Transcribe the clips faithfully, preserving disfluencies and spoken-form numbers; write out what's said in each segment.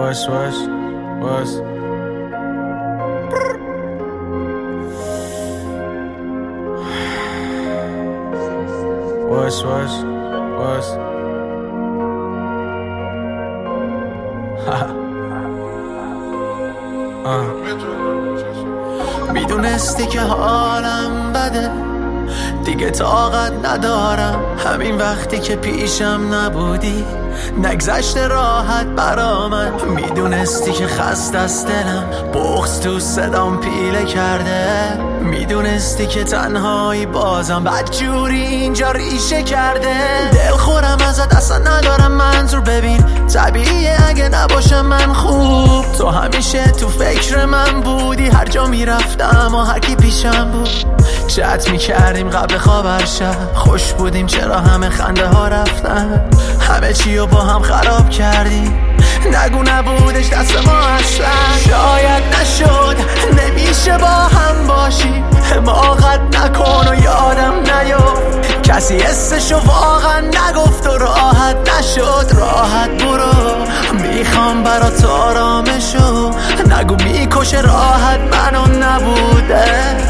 What's, what's, what's What's, what's, what's میدونستی که حالم بده، دیگه طاقت ندارم. همین وقتی که پیشم نبودی نگذشت راحت برا من. میدونستی که خسته است دلم، بغض تو صدام پیله کرده. میدونستی که تنهایی بازم بدجوری اینجا ریشه کرده. دل خورم ازت اصلا ندارم منظور، ببین طبیعیه اگه نباشم من خوب. تو همیشه تو فکر من بودی، هر جا میرفتم و هر کی پیشم بود. چت میکردیم قبل خواب هر شب، خوش بودیم چرا همه خنده ها رفتن. همه چی رو با هم خراب کردیم، نگو نبودش دست ما اصلا. شاید نشد نمیشه با هم باشی، حماقت نکن و یادم نیفت. کسی حسشو واقعا نگفت و راحت نشد. راحت برو، میخوام برات آرامشو. نگو میکشه راحت منو نبوده.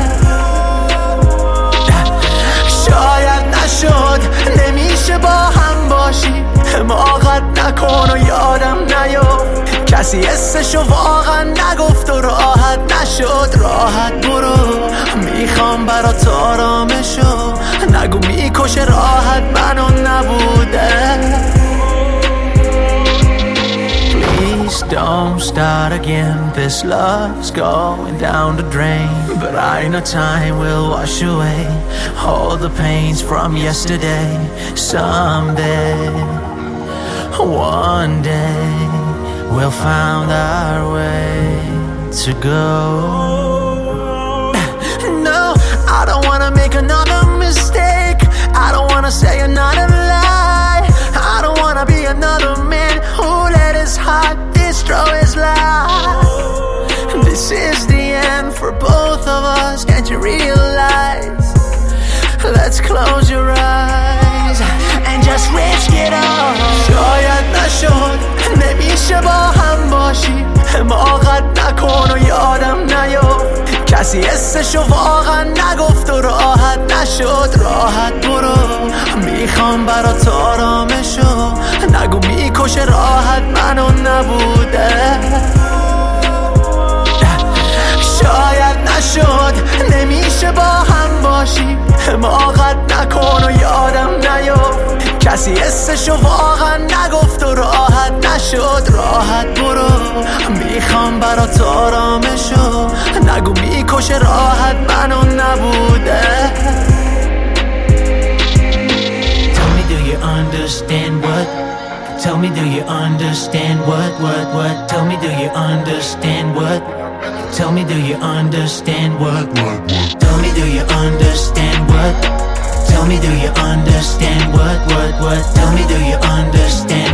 شاید نشد نمیشه با هم باشی، حماقت نکن و یادم نیفت. کسی حسشو واقعا نگفت و راحت نشد. راحت برو، میخوام برات آرامشو. نگو میکشه راحت منو نبوده. Please don't start again, this love's going down the drain. But I know time will wash away all the pains from yesterday. Someday, one day, we'll find our way to go. No, I don't wanna make another mistake. I don't wanna say another lie. I don't wanna be another man who let his heart destroy his life. This is the end for both of us, can't you realize? Let's close your eyes and just risk it all. شاید نشد نمیشه با هم باشی، حماقت نکن و یادم نیفت. کسی حسشو واقعا نگفت و راحت نشد. راحت برو، میخوام برات آرامشو. نگو میکشه راحت منو نبوده. شاید نشد نمیشه با هم باشی، حماقت نکن و یادم نیفت. کسی حسشو واقعا نگفت و راحت نشد. راحت برو، میخوام برات آرامشو. نگو میکشه راحت منو نبوده. Tell me do you understand what? Tell me do you understand what, what, what? Tell me do you understand what? Tell me do you understand what, what, what? Tell me do you understand what? Tell me do you understand what, what, what? Tell me do you understand